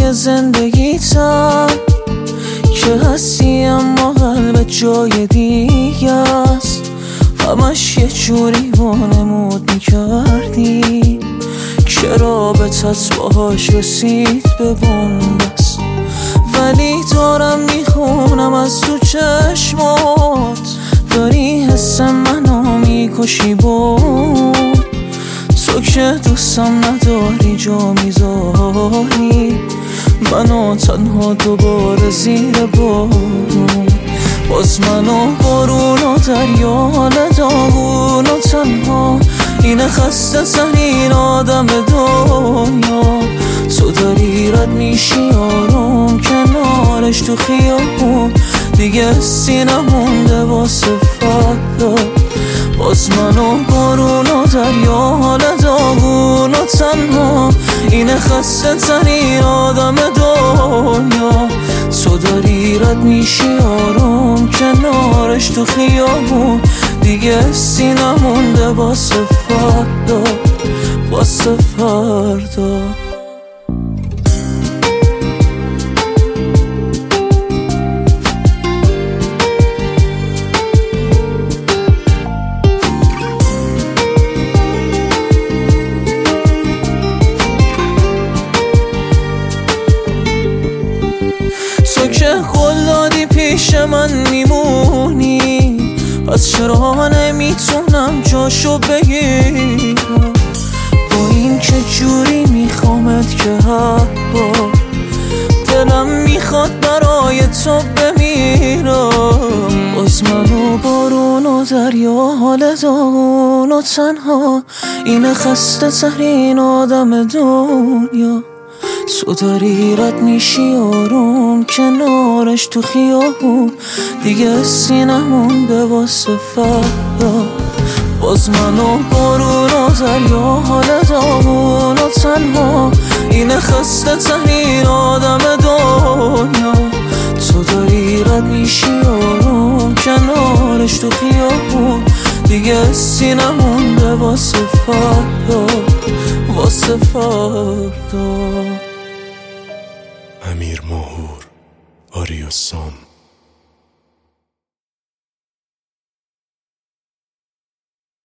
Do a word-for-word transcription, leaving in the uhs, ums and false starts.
جای زندگیتم که هستی اما قلبت جای دیگه است. همش یه جوری وانمود میکردی که رابطت باهاش رسید به بنبست، ولی دارم میخونم از تو چشمات داری حس منو میکشی. بود تو که دوستم نداری جا میذاری منو تنها دوباره زیر بارون. باز منو بارون و دریا حال داغون و تنها اینه خسته ترین آدم دنیا. تو داری رد میشی آروم کنارش تو خیابون دیگه سینه مونده واسه فردا. باز منو بارون و دریا حال داغون و تنها اینه خسته ترین آدم دنیا. تو داری رد میشی آروم کنارش تو خیابون دیگه سینه مونده واسه فردا، واسه فردا. تو که قول دادی پیش من میمونی، پس چرا نمیتونم جاشو بگیرم؟ با این که جوری میخوامت که حبا دلم میخواد برای تو بمیرم. باز منو بارون و دریا حال داغون و تنها اینه خسته ترین آدم دنیا. تو داری رد میشی آروم کنارش تو خیابون دیگه سینه مونده واسه فردا. باز منو بارون و دریا حال داغون و تنها اینه خسته ترین آدم دنیا. تو داری رد میشی آروم کنارش تو خیابون دیگه سینه مونده واسه فردا، واسه فردا. امیر ماهور، آریاسام.